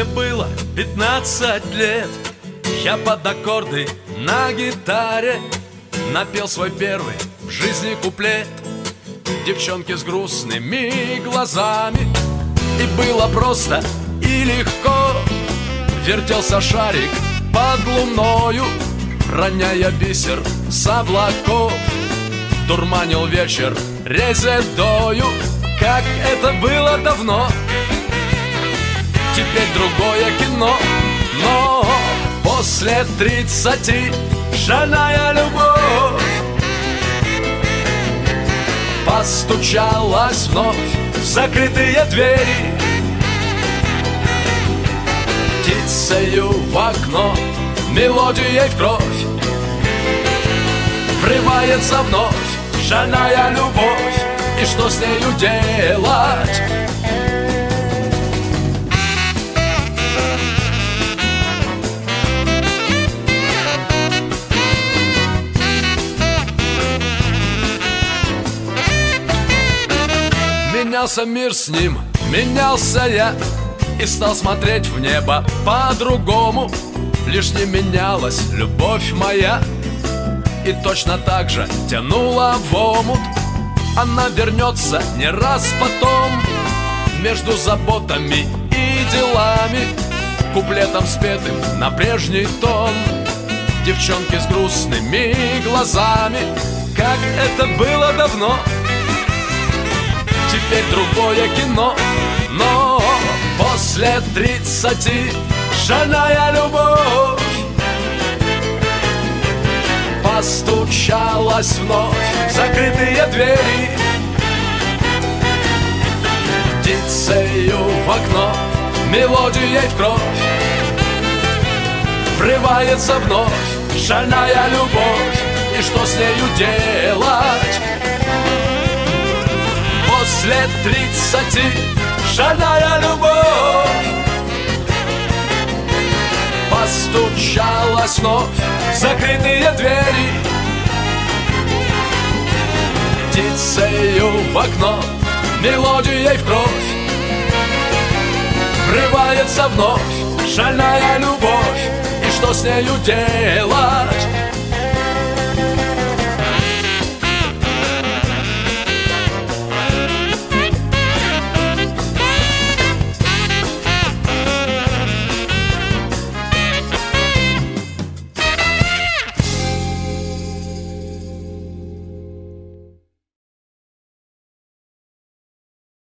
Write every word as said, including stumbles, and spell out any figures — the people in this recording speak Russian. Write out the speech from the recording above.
мне было пятнадцать лет, я под аккорды на гитаре напел свой первый в жизни куплет девчонке с грустными глазами. И было просто и легко, вертелся шарик под луною, роняя бисер с облаков, дурманил вечер резедою. Как это было давно, теперь другое кино. Но после тридцати шальная любовь постучалась вновь в закрытые двери. Птицею в окно, мелодией в кровь врывается вновь шальная любовь. И что с нею делать? Менялся мир с ним, менялся я, и стал смотреть в небо по-другому. Лишь не менялась любовь моя, и точно так же тянула в омут. Она вернется не раз потом, между заботами и делами, куплетом спетым на прежний тон. Девчонки с грустными глазами, как это было давно, теперь другое кино. Но после тридцати шальная любовь постучалась вновь в закрытые двери. Птицею в окно, мелодией в кровь врывается вновь шальная любовь. И что с нею делать? После тридцати шальная любовь постучалась вновь в закрытые двери. Птицею в окно, мелодией в кровь врывается вновь шальная любовь. И что с нею делать?